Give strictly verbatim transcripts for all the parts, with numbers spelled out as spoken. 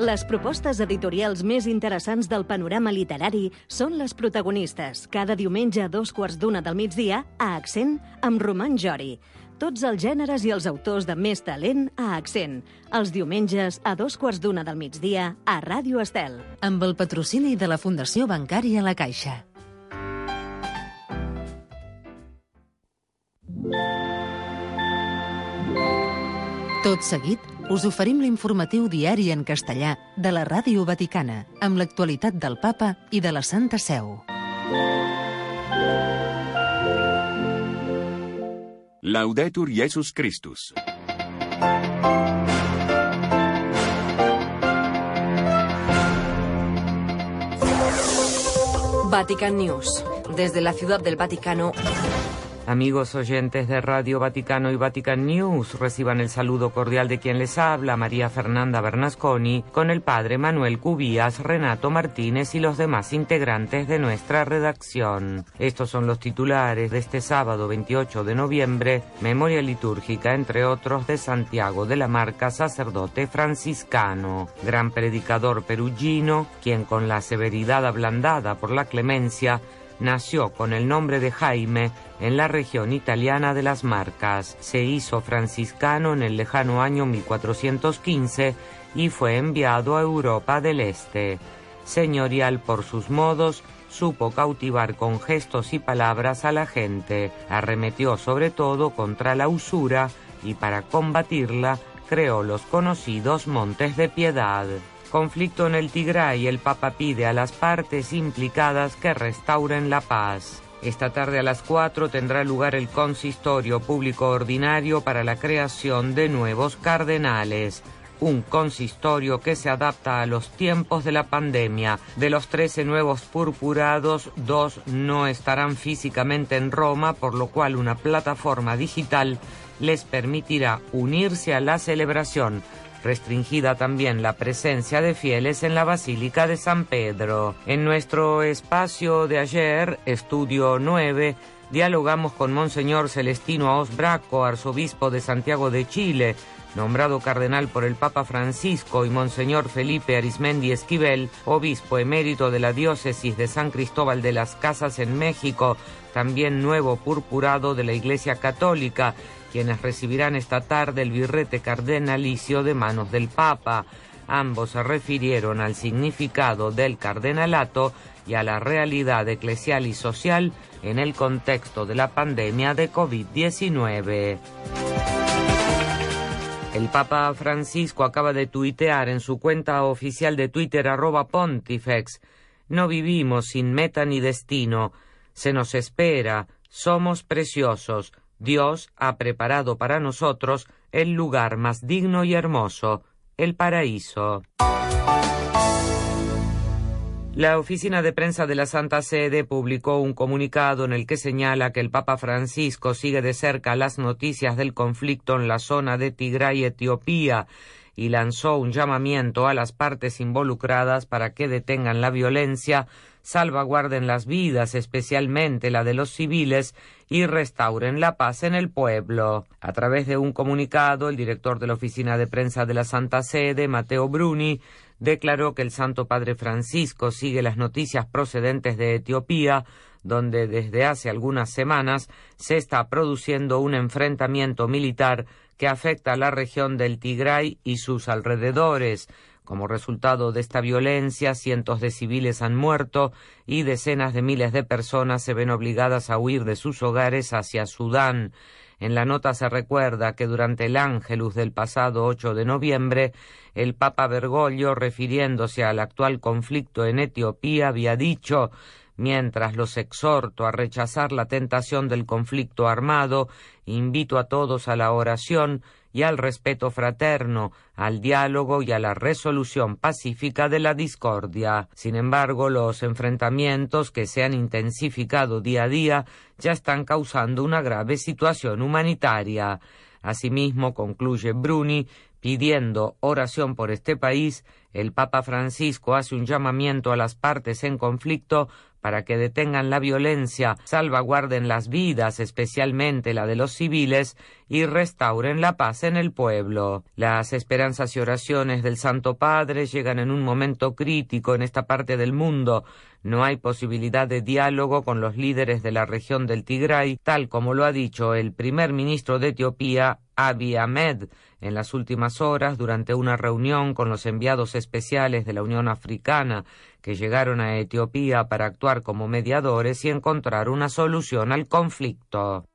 Les propostes editorials més interessants del panorama literari són les protagonistes, cada diumenge a dos quarts d'una del migdia, a Accent, amb Roman Jori. Tots els gèneres i els autors de més talent a Accent. Els diumenges a dos quarts d'una del migdia a Ràdio Estel. Amb el patrocini de la Fundació Bancària La Caixa. Tot seguit, us oferim l'informatiu diari en castellà de la Ràdio Vaticana, amb l'actualitat del Papa i de la Santa Seu. Laudetur Jesus Christus. Vatican News. Desde la Ciudad del Vaticano. Amigos oyentes de Radio Vaticano y Vatican News, reciban el saludo cordial de quien les habla, María Fernanda Bernasconi, con el padre Manuel Cubías, Renato Martínez y los demás integrantes de nuestra redacción. Estos son los titulares de este sábado veintiocho de noviembre, memoria litúrgica, entre otros, de Santiago de la Marca, sacerdote franciscano, gran predicador perugino, quien con la severidad ablandada por la clemencia, nació con el nombre de Jaime en la región italiana de las Marcas. Se hizo franciscano en el lejano año mil cuatrocientos quince y fue enviado a Europa del Este. Señorial por sus modos, supo cautivar con gestos y palabras a la gente. Arremetió sobre todo contra la usura y para combatirla creó los conocidos Montes de Piedad. Conflicto en el Tigray, el Papa pide a las partes implicadas que restauren la paz. Esta tarde a las cuatro tendrá lugar el consistorio público ordinario para la creación de nuevos cardenales. Un consistorio que se adapta a los tiempos de la pandemia. De los trece nuevos purpurados, dos no estarán físicamente en Roma, por lo cual una plataforma digital les permitirá unirse a la celebración. Restringida también la presencia de fieles en la Basílica de San Pedro. En nuestro espacio de ayer, Estudio nueve, dialogamos con Monseñor Celestino Osbraco, arzobispo de Santiago de Chile, nombrado cardenal por el Papa Francisco, y Monseñor Felipe Arismendi Esquivel, obispo emérito de la diócesis de San Cristóbal de las Casas en México, también nuevo purpurado de la Iglesia Católica, quienes recibirán esta tarde el birrete cardenalicio de manos del Papa. Ambos se refirieron al significado del cardenalato y a la realidad eclesial y social en el contexto de la pandemia de COVID diecinueve. El Papa Francisco acaba de tuitear en su cuenta oficial de Twitter, arroba Pontifex: no vivimos sin meta ni destino, se nos espera, somos preciosos. Dios ha preparado para nosotros el lugar más digno y hermoso, el paraíso. La oficina de prensa de la Santa Sede publicó un comunicado en el que señala que el Papa Francisco sigue de cerca las noticias del conflicto en la zona de Tigray, Etiopía, y lanzó un llamamiento a las partes involucradas para que detengan la violencia, salvaguarden las vidas, especialmente la de los civiles, y restauren la paz en el pueblo. A través de un comunicado, el director de la oficina de prensa de la Santa Sede, Matteo Bruni, declaró que el Santo Padre Francisco sigue las noticias procedentes de Etiopía, donde desde hace algunas semanas se está produciendo un enfrentamiento militar que afecta a la región del Tigray y sus alrededores. Como resultado de esta violencia, cientos de civiles han muerto y decenas de miles de personas se ven obligadas a huir de sus hogares hacia Sudán. En la nota se recuerda que durante el Ángelus del pasado ocho de noviembre, el Papa Bergoglio, refiriéndose al actual conflicto en Etiopía, había dicho: mientras los exhorto a rechazar la tentación del conflicto armado, invito a todos a la oración y al respeto fraterno, al diálogo y a la resolución pacífica de la discordia. Sin embargo, los enfrentamientos, que se han intensificado día a día, ya están causando una grave situación humanitaria. Asimismo, concluye Bruni, pidiendo oración por este país, El Papa Francisco hace un llamamiento a las partes en conflicto para que detengan la violencia, salvaguarden las vidas, especialmente la de los civiles, y restauren la paz en el pueblo. Las esperanzas y oraciones del Santo Padre llegan en un momento crítico en esta parte del mundo. No hay posibilidad de diálogo con los líderes de la región del Tigray, tal como lo ha dicho el primer ministro de Etiopía, Abiy Ahmed, en las últimas horas durante una reunión con los enviados especiales de la Unión Africana que llegaron a Etiopía para actuar como mediadores y encontrar una solución al conflicto.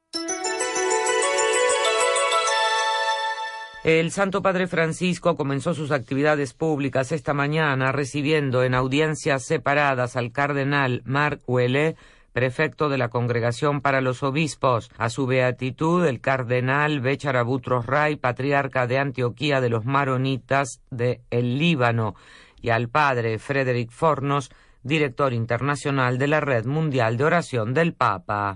El Santo Padre Francisco comenzó sus actividades públicas esta mañana recibiendo en audiencias separadas al cardenal Marc Ouellet, prefecto de la Congregación para los Obispos, a su beatitud el cardenal Béchara Butros Ray, patriarca de Antioquía de los Maronitas de el Líbano, y al padre Frederick Fornos, director internacional de la Red Mundial de Oración del Papa.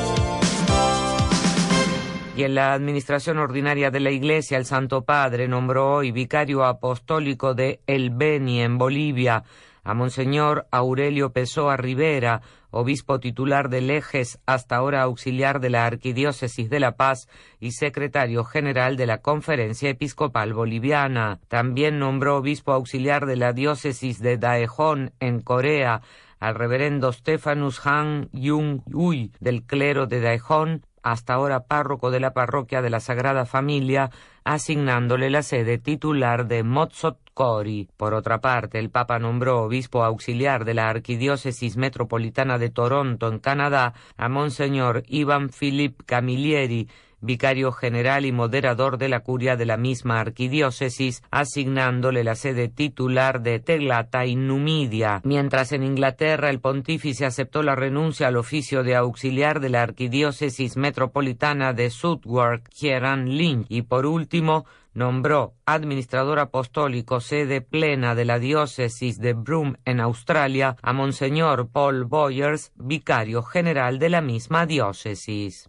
Y en la administración ordinaria de la Iglesia, el Santo Padre nombró hoy vicario apostólico de El Beni, en Bolivia, a Monseñor Aurelio Pessoa Rivera, obispo titular de Lejes, hasta ahora auxiliar de la Arquidiócesis de La Paz y secretario general de la Conferencia Episcopal Boliviana. También nombró obispo auxiliar de la diócesis de Daejeon, en Corea, al reverendo Stephanus Han Jung-Uy, del clero de Daejeon, hasta ahora párroco de la parroquia de la Sagrada Familia, asignándole la sede titular de Motsot-Kori. Por otra parte, el Papa nombró obispo auxiliar de la Arquidiócesis Metropolitana de Toronto, en Canadá, a Monseñor Ivan Philippe Camilleri, vicario general y moderador de la curia de la misma arquidiócesis, asignándole la sede titular de Teglata y Numidia. Mientras en Inglaterra el pontífice aceptó la renuncia al oficio de auxiliar de la arquidiócesis metropolitana de Southwark, Kieran Lynch, y por último nombró administrador apostólico sede plena de la diócesis de Broome, en Australia, a Monseñor Paul Boyers, vicario general de la misma diócesis.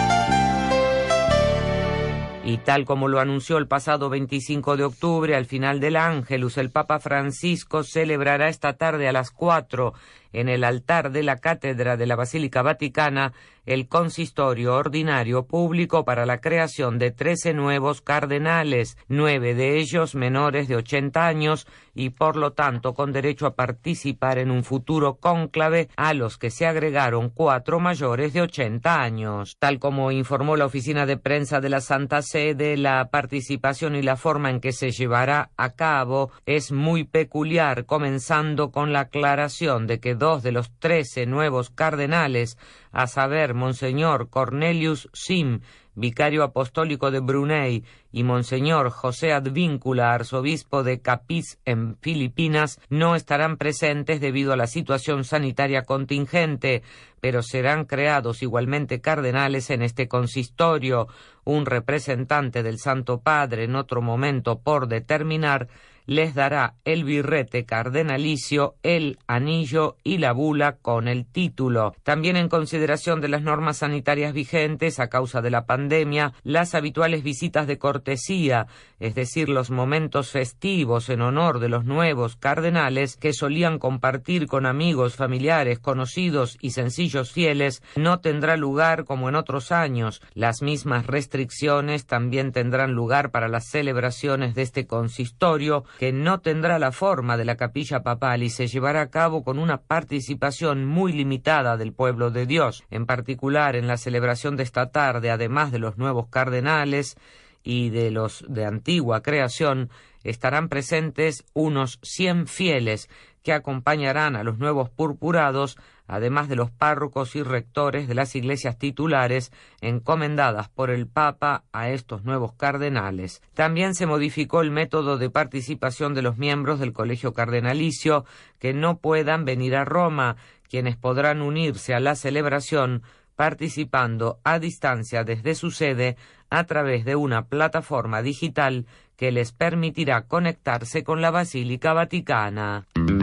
Y tal como lo anunció el pasado veinticinco de octubre, al final del Ángelus, el Papa Francisco celebrará esta tarde a las cuatro en el altar de la Cátedra de la Basílica Vaticana el consistorio ordinario público para la creación de trece nuevos cardenales, nueve de ellos menores de ochenta años y por lo tanto con derecho a participar en un futuro cónclave, a los que se agregaron cuatro mayores de ochenta años. Tal como informó la oficina de prensa de la Santa Sede, la participación y la forma en que se llevará a cabo es muy peculiar, comenzando con la aclaración de que dos de los trece nuevos cardenales, a saber, Monseñor Cornelius Sim, vicario apostólico de Brunei, y Monseñor José Advíncula, arzobispo de Capiz, en Filipinas, no estarán presentes debido a la situación sanitaria contingente, pero serán creados igualmente cardenales en este consistorio. Un representante del Santo Padre, en otro momento por determinar, les dará el birrete cardenalicio, el anillo y la bula con el título. También en consideración de las normas sanitarias vigentes a causa de la pandemia, las habituales visitas de cortesía, es decir, los momentos festivos en honor de los nuevos cardenales que solían compartir con amigos, familiares, conocidos y sencillos fieles, no tendrá lugar como en otros años. Las mismas restricciones también tendrán lugar para las celebraciones de este consistorio, que no tendrá la forma de la capilla papal y se llevará a cabo con una participación muy limitada del pueblo de Dios. En particular, en la celebración de esta tarde, además de los nuevos cardenales y de los de antigua creación, estarán presentes unos cien fieles que acompañarán a los nuevos purpurados, además de los párrocos y rectores de las iglesias titulares encomendadas por el Papa a estos nuevos cardenales. También se modificó el método de participación de los miembros del Colegio Cardenalicio que no puedan venir a Roma, quienes podrán unirse a la celebración participando a distancia desde su sede a través de una plataforma digital que les permitirá conectarse con la Basílica Vaticana.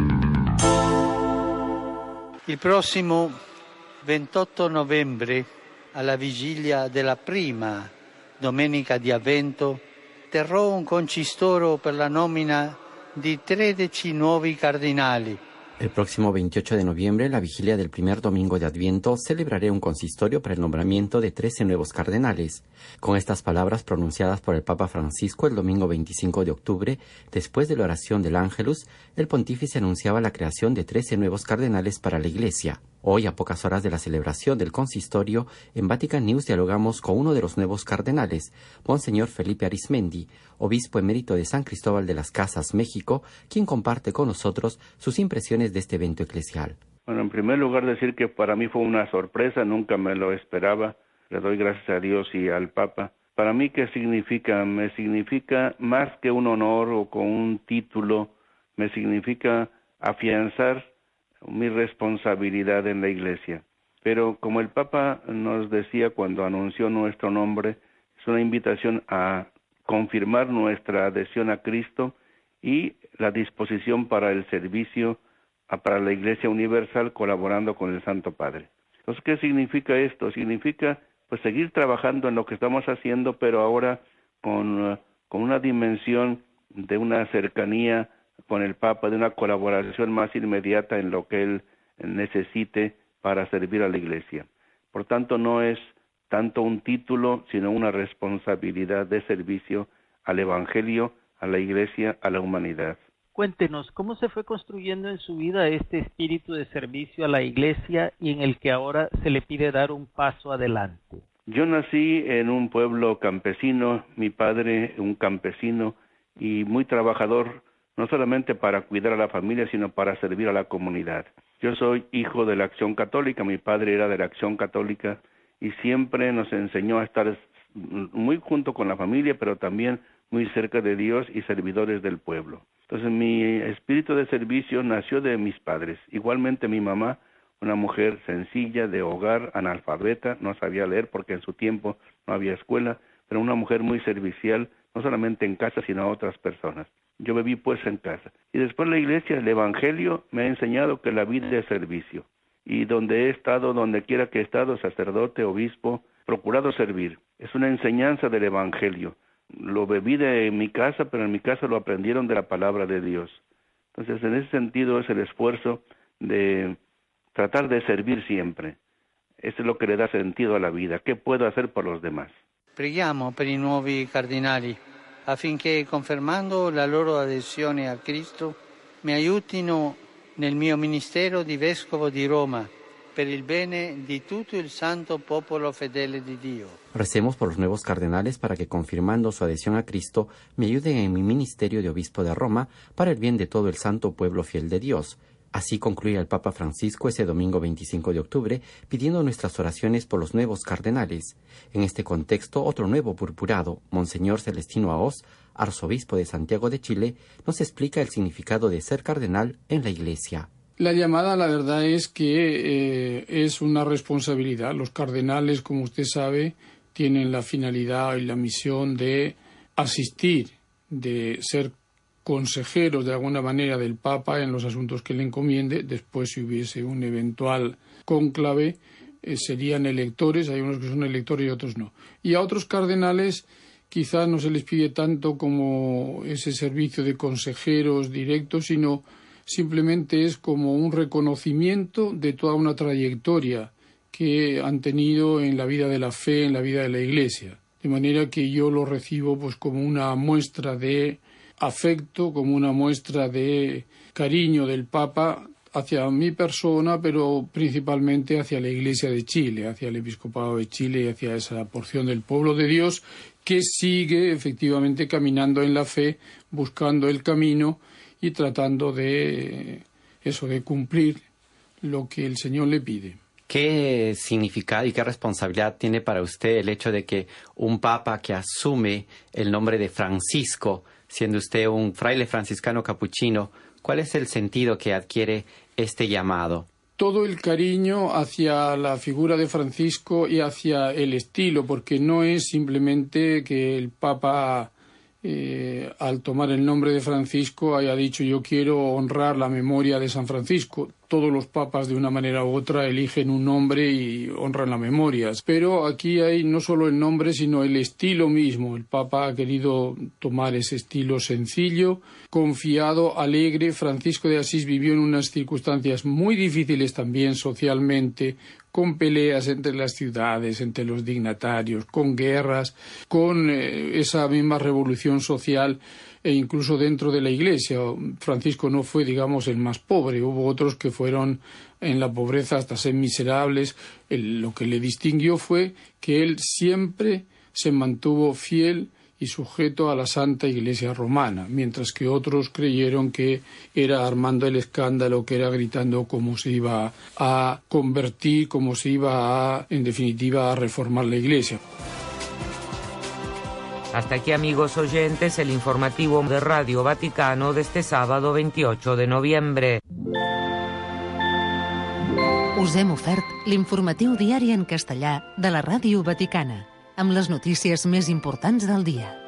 Il prossimo ventotto novembre, alla vigilia della prima domenica di Avvento, terrò un concistoro per la nomina di tredici nuovi cardinali. El próximo veintiocho de noviembre, la vigilia del primer domingo de Adviento, celebraré un consistorio para el nombramiento de trece nuevos cardenales. Con estas palabras pronunciadas por el Papa Francisco el domingo veinticinco de octubre, después de la oración del Ángelus, el pontífice anunciaba la creación de trece nuevos cardenales para la Iglesia. Hoy, a pocas horas de la celebración del consistorio, en Vatican News dialogamos con uno de los nuevos cardenales, Monseñor Felipe Arismendi, obispo emérito de San Cristóbal de las Casas, México, quien comparte con nosotros sus impresiones de este evento eclesial. Bueno, en primer lugar decir que para mí fue una sorpresa, nunca me lo esperaba. Le doy gracias a Dios y al Papa. Para mí, ¿qué significa? Me significa más que un honor o con un título, me significa afianzar mi responsabilidad en la Iglesia. Pero como el Papa nos decía cuando anunció nuestro nombre, es una invitación a confirmar nuestra adhesión a Cristo y la disposición para el servicio para la Iglesia Universal colaborando con el Santo Padre. Entonces, ¿qué significa esto? Significa pues seguir trabajando en lo que estamos haciendo, pero ahora con, uh, con una dimensión de una cercanía con el Papa, de una colaboración más inmediata en lo que él necesite para servir a la Iglesia. Por tanto, no es tanto un título, sino una responsabilidad de servicio al Evangelio, a la Iglesia, a la humanidad. Cuéntenos, ¿cómo se fue construyendo en su vida este espíritu de servicio a la Iglesia y en el que ahora se le pide dar un paso adelante? Yo nací en un pueblo campesino, mi padre un campesino y muy trabajador, no solamente para cuidar a la familia, sino para servir a la comunidad. Yo soy hijo de la Acción Católica, mi padre era de la Acción Católica y siempre nos enseñó a estar muy junto con la familia, pero también muy cerca de Dios y servidores del pueblo. Entonces mi espíritu de servicio nació de mis padres. Igualmente mi mamá, una mujer sencilla, de hogar, analfabeta, no sabía leer porque en su tiempo no había escuela, pero una mujer muy servicial, no solamente en casa, sino a otras personas. Yo viví pues en casa. Y después la Iglesia, el Evangelio, me ha enseñado que la vida es servicio. Y donde he estado, donde quiera que he estado, sacerdote, obispo, procurado servir. Es una enseñanza del Evangelio. Lo bebí de mi casa, pero en mi casa lo aprendieron de la palabra de Dios. Entonces, en ese sentido es el esfuerzo de tratar de servir siempre. Eso es lo que le da sentido a la vida. ¿Qué puedo hacer por los demás? Preghiamo per i nuovi cardinali affinché, confermando la loro adesione a Cristo, mi aiutino nel mio ministero di Vescovo di Roma, per il bene di tutto il santo popolo fedele di Dio. Recemos por los nuevos cardenales para que, confirmando su adhesión a Cristo, me ayuden en mi ministerio de obispo de Roma para el bien de todo el santo pueblo fiel de Dios. Así concluye el Papa Francisco ese domingo veinticinco de octubre, pidiendo nuestras oraciones por los nuevos cardenales. En este contexto, otro nuevo purpurado, Monseñor Celestino Aoz, arzobispo de Santiago de Chile, nos explica el significado de ser cardenal en la Iglesia. La llamada, la verdad es que eh, es una responsabilidad. Los cardenales, como usted sabe, tienen la finalidad y la misión de asistir, de ser consejeros de alguna manera del Papa en los asuntos que le encomiende. Después, si hubiese un eventual cónclave, eh, serían electores. Hay unos que son electores y otros no. Y a otros cardenales quizás no se les pide tanto como ese servicio de consejeros directos, sino simplemente es como un reconocimiento de toda una trayectoria que han tenido en la vida de la fe, en la vida de la Iglesia. De manera que yo lo recibo pues como una muestra de afecto, como una muestra de cariño del Papa hacia mi persona, pero principalmente hacia la Iglesia de Chile, hacia el Episcopado de Chile y hacia esa porción del pueblo de Dios que sigue efectivamente caminando en la fe, buscando el camino y tratando de eso, de cumplir lo que el Señor le pide. ¿Qué significado y qué responsabilidad tiene para usted el hecho de que un papa que asume el nombre de Francisco, siendo usted un fraile franciscano capuchino, cuál es el sentido que adquiere este llamado? Todo el cariño hacia la figura de Francisco y hacia el estilo, porque no es simplemente que el Papa Eh, al tomar el nombre de Francisco haya dicho yo quiero honrar la memoria de San Francisco. todos los papas de una manera u otra eligen un nombre y honran la memoria. Pero aquí hay no solo el nombre, sino el estilo mismo. El Papa ha querido tomar ese estilo sencillo, confiado, alegre. Francisco de Asís vivió en unas circunstancias muy difíciles también socialmente, con peleas entre las ciudades, entre los dignatarios, con guerras, con eh, esa misma revolución social e incluso dentro de la Iglesia. Francisco no fue, digamos, el más pobre. Hubo otros que fueron en la pobreza hasta ser miserables. El, lo que le distinguió fue que él siempre se mantuvo fiel y sujeto a la Santa Iglesia Romana, mientras que otros creyeron que era armando el escándalo, que era gritando cómo se iba a convertir, cómo se iba a, en definitiva, a reformar la Iglesia. Hasta aquí, amigos oyentes, el informativo de Radio Vaticano de este sábado veintiocho de noviembre. Us hem ofert l'informatiu diari en castellà de la Ràdio Vaticana, amb les notícies més importants del dia.